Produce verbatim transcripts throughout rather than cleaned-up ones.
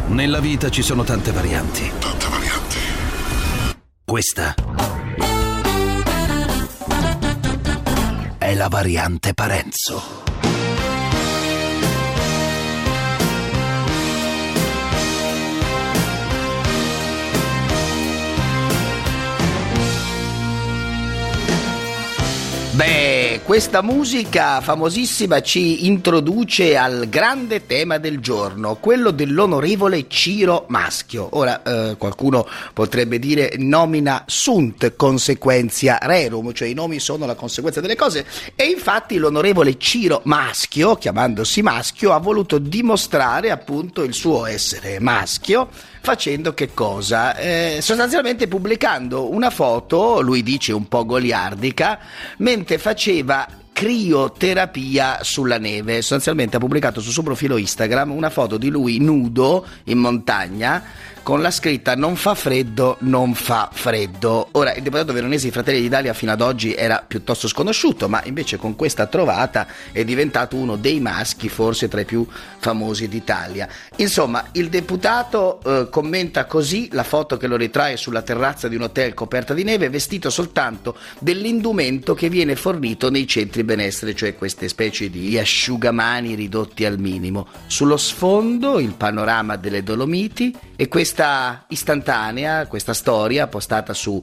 Nella vita ci sono tante varianti. Tante varianti. Questa è la variante Parenzo. Beh, questa musica famosissima ci introduce al grande tema del giorno, quello dell'onorevole Ciro Maschio. Ora, eh, qualcuno potrebbe dire nomina sunt consequentia rerum, cioè i nomi sono la conseguenza delle cose, e infatti l'onorevole Ciro Maschio, chiamandosi Maschio, ha voluto dimostrare appunto il suo essere maschio, facendo che cosa? Eh, sostanzialmente pubblicando una foto, lui dice un po' goliardica, mentre faceva crioterapia sulla neve. Sostanzialmente ha pubblicato sul suo profilo Instagram una foto di lui nudo in montagna con la scritta "non fa freddo, non fa freddo". Ora, il deputato veronese di Fratelli d'Italia fino ad oggi era piuttosto sconosciuto, ma invece con questa trovata è diventato uno dei maschi forse tra i più famosi d'Italia. Insomma, il deputato eh, commenta così la foto che lo ritrae sulla terrazza di un hotel coperta di neve, vestito soltanto dell'indumento che viene fornito nei centri benessere, cioè queste specie di asciugamani ridotti al minimo. Sullo sfondo il panorama delle Dolomiti e questa istantanea, questa storia postata su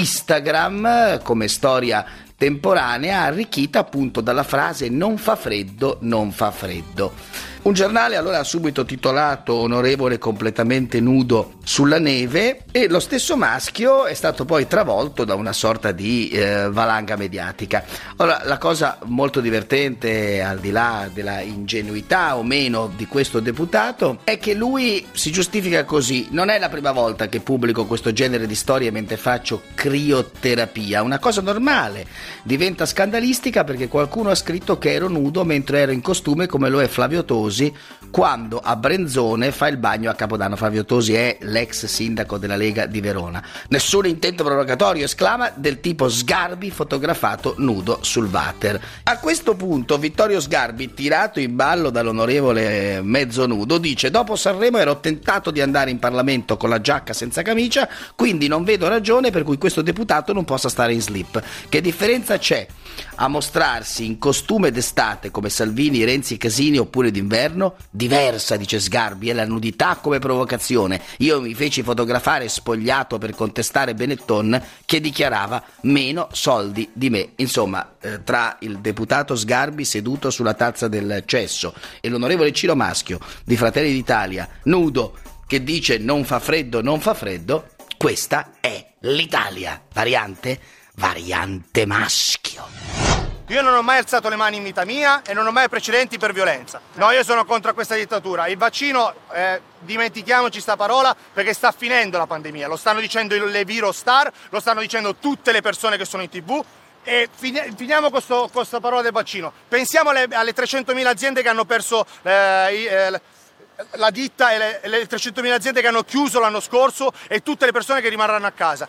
Instagram come storia temporanea, arricchita appunto dalla frase "non fa freddo, non fa freddo". Un giornale allora ha subito titolato "onorevole completamente nudo sulla neve", e lo stesso Maschio è stato poi travolto da una sorta di eh, valanga mediatica. Ora, la cosa molto divertente, al di là della ingenuità o meno di questo deputato, è che lui si giustifica così: non è la prima volta che pubblico questo genere di storie mentre faccio crioterapia, una cosa normale. Diventa scandalistica perché qualcuno ha scritto che ero nudo mentre ero in costume, come lo è Flavio Tosi quando a Brenzone fa il bagno a Capodanno. Flavio Tosi è l'ex sindaco della Lega di Verona. Nessun intento provocatorio, esclama, del tipo Sgarbi fotografato nudo sul water. A questo punto Vittorio Sgarbi, tirato in ballo dall'onorevole mezzo nudo, dice: "Dopo Sanremo ero tentato di andare in Parlamento con la giacca senza camicia, quindi non vedo ragione per cui questo deputato non possa stare in slip. Che differenza c'è a mostrarsi in costume d'estate come Salvini, Renzi e Casini oppure d'inverno? Diversa", dice Sgarbi, "è la nudità come provocazione. Io mi feci fotografare spogliato per contestare Benetton che dichiarava meno soldi di me". Insomma, eh, tra il deputato Sgarbi seduto sulla tazza del cesso e l'onorevole Ciro Maschio di Fratelli d'Italia nudo che dice "non fa freddo, non fa freddo", questa è l'Italia. Variante? Variante Maschio. Io non ho mai alzato le mani in vita mia e non ho mai precedenti per violenza. No, io sono contro questa dittatura. Il vaccino, eh, dimentichiamoci sta parola, perché sta finendo la pandemia. Lo stanno dicendo le virostar, lo stanno dicendo tutte le persone che sono in tv. E finiamo con sto, questa parola del vaccino. Pensiamo alle, alle trecentomila aziende che hanno perso eh, eh, la ditta e le, le trecentomila aziende che hanno chiuso l'anno scorso e tutte le persone che rimarranno a casa.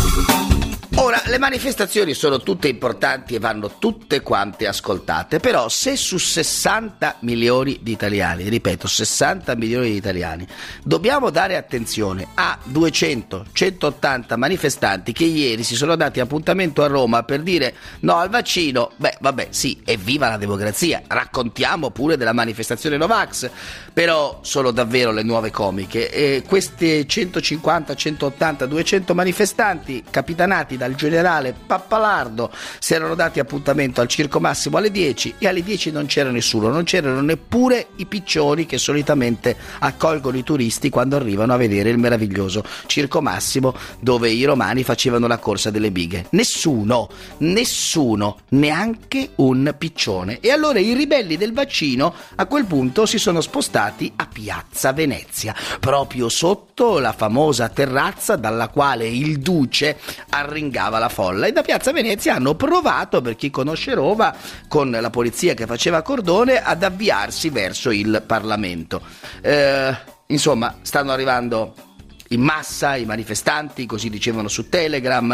Ora, le manifestazioni sono tutte importanti e vanno tutte quante ascoltate, però se su sessanta milioni di italiani, ripeto sessanta milioni di italiani, dobbiamo dare attenzione a duecento centottanta manifestanti che ieri si sono dati appuntamento a Roma per dire no al vaccino, beh vabbè sì, evviva la democrazia, raccontiamo pure della manifestazione Novax, però sono davvero le nuove comiche. E queste centocinquanta, centottanta, duecento manifestanti capitanati dal generale Pappalardo si erano dati appuntamento al Circo Massimo alle dieci e alle dieci non c'era nessuno, non c'erano neppure i piccioni che solitamente accolgono i turisti quando arrivano a vedere il meraviglioso Circo Massimo dove i romani facevano la corsa delle bighe. Nessuno, nessuno, neanche un piccione. E allora i ribelli del vaccino a quel punto si sono spostati a Piazza Venezia, proprio sotto la famosa terrazza dalla quale il duce arringava la folla, e da Piazza Venezia hanno provato, per chi conosce Roma, con la polizia che faceva cordone, ad avviarsi verso il Parlamento. Eh, insomma, stanno arrivando in massa i manifestanti, così dicevano su Telegram.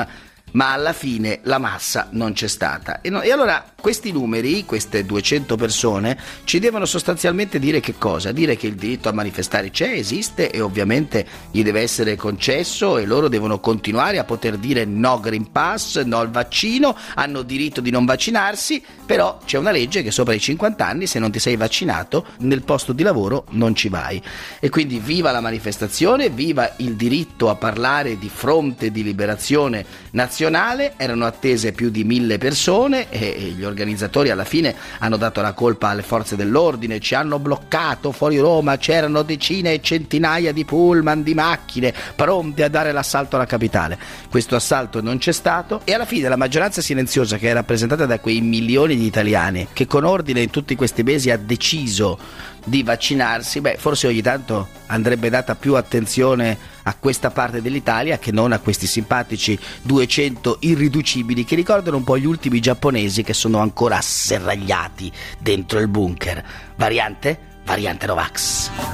ma alla fine la massa non c'è stata. E, no, e allora questi numeri, queste duecento persone, ci devono sostanzialmente dire che cosa? Dire che il diritto a manifestare c'è, esiste e ovviamente gli deve essere concesso e loro devono continuare a poter dire no Green Pass, no al vaccino, hanno diritto di non vaccinarsi, però c'è una legge che sopra i cinquanta anni se non ti sei vaccinato nel posto di lavoro non ci vai. E quindi viva la manifestazione, viva il diritto a parlare di fronte di liberazione nazionale. Erano attese più di mille persone e gli organizzatori alla fine hanno dato la colpa alle forze dell'ordine, ci hanno bloccato fuori Roma, c'erano decine e centinaia di pullman, di macchine pronte a dare l'assalto alla capitale. Questo assalto non c'è stato e alla fine la maggioranza silenziosa, che è rappresentata da quei milioni di italiani che con ordine in tutti questi mesi ha deciso di vaccinarsi, beh, forse ogni tanto andrebbe data più attenzione a questa parte dell'Italia che non a questi simpatici duecento irriducibili che ricordano un po' gli ultimi giapponesi che sono ancora asserragliati dentro il bunker. Variante? Variante Novax.